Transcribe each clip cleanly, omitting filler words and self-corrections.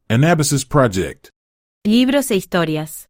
Anabasis Project. Libros e historias.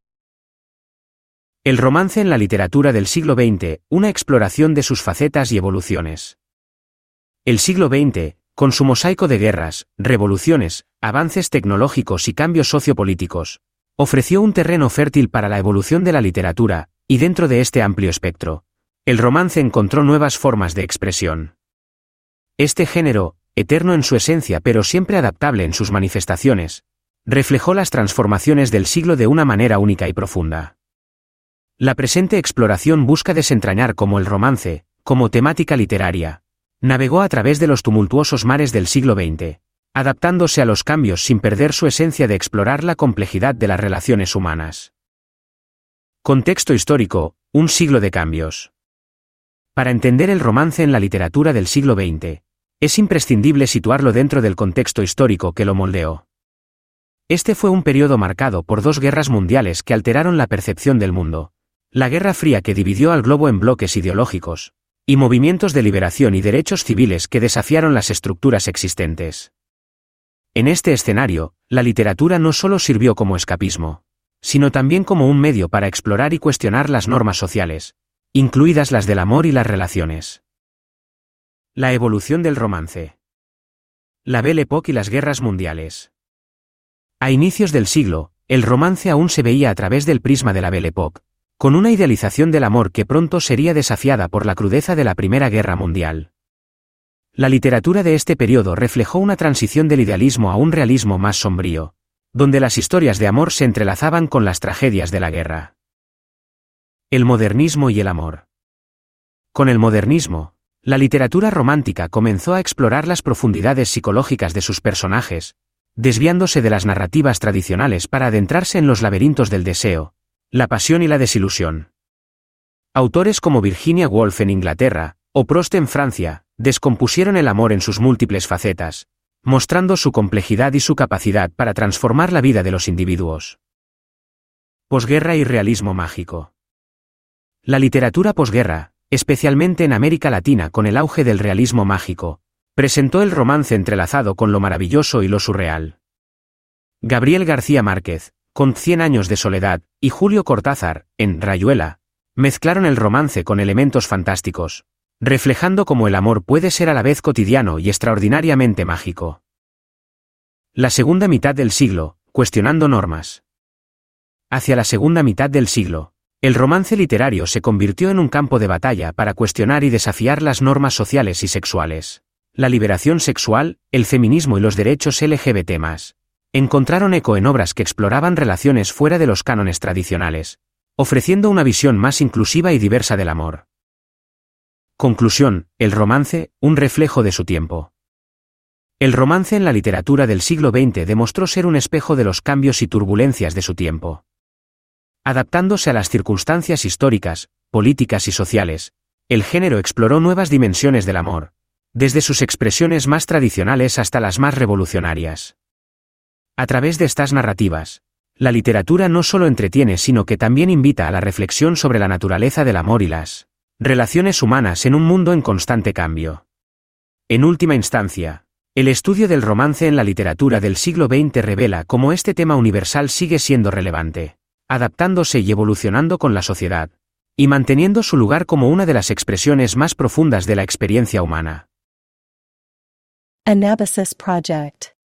El romance en la literatura del siglo XX, una exploración de sus facetas y evoluciones. El siglo XX, con su mosaico de guerras, revoluciones, avances tecnológicos y cambios sociopolíticos, ofreció un terreno fértil para la evolución de la literatura, y dentro de este amplio espectro, el romance encontró nuevas formas de expresión. Este género, eterno en su esencia pero siempre adaptable en sus manifestaciones, reflejó las transformaciones del siglo de una manera única y profunda. La presente exploración busca desentrañar cómo el romance, como temática literaria, navegó a través de los tumultuosos mares del siglo XX, adaptándose a los cambios sin perder su esencia de explorar la complejidad de las relaciones humanas. Contexto histórico: un siglo de cambios. Para entender el romance en la literatura del siglo XX, es imprescindible situarlo dentro del contexto histórico que lo moldeó. Este fue un periodo marcado por dos guerras mundiales que alteraron la percepción del mundo: la Guerra Fría, que dividió al globo en bloques ideológicos, y movimientos de liberación y derechos civiles que desafiaron las estructuras existentes. En este escenario, la literatura no solo sirvió como escapismo, sino también como un medio para explorar y cuestionar las normas sociales, incluidas las del amor y las relaciones. La evolución del romance. La Belle Époque y las guerras mundiales. A inicios del siglo, el romance aún se veía a través del prisma de la Belle Époque, con una idealización del amor que pronto sería desafiada por la crudeza de la Primera Guerra Mundial. La literatura de este periodo reflejó una transición del idealismo a un realismo más sombrío, donde las historias de amor se entrelazaban con las tragedias de la guerra. El modernismo y el amor. Con el modernismo, la literatura romántica comenzó a explorar las profundidades psicológicas de sus personajes, desviándose de las narrativas tradicionales para adentrarse en los laberintos del deseo, la pasión y la desilusión. Autores como Virginia Woolf en Inglaterra, o Proust en Francia, descompusieron el amor en sus múltiples facetas, mostrando su complejidad y su capacidad para transformar la vida de los individuos. Posguerra y realismo mágico. La literatura posguerra, especialmente en América Latina con el auge del realismo mágico, presentó el romance entrelazado con lo maravilloso y lo surreal. Gabriel García Márquez, con 100 años de soledad, y Julio Cortázar, en Rayuela, mezclaron el romance con elementos fantásticos, reflejando cómo el amor puede ser a la vez cotidiano y extraordinariamente mágico. La segunda mitad del siglo, cuestionando normas. Hacia la segunda mitad del siglo, el romance literario se convirtió en un campo de batalla para cuestionar y desafiar las normas sociales y sexuales. La liberación sexual, el feminismo y los derechos LGBT+, encontraron eco en obras que exploraban relaciones fuera de los cánones tradicionales, ofreciendo una visión más inclusiva y diversa del amor. Conclusión: el romance, un reflejo de su tiempo. El romance en la literatura del siglo XX demostró ser un espejo de los cambios y turbulencias de su tiempo. Adaptándose a las circunstancias históricas, políticas y sociales, el género exploró nuevas dimensiones del amor, desde sus expresiones más tradicionales hasta las más revolucionarias. A través de estas narrativas, la literatura no solo entretiene sino que también invita a la reflexión sobre la naturaleza del amor y las relaciones humanas en un mundo en constante cambio. En última instancia, el estudio del romance en la literatura del siglo XX revela cómo este tema universal sigue siendo relevante, adaptándose y evolucionando con la sociedad, y manteniendo su lugar como una de las expresiones más profundas de la experiencia humana. Anabasis Project.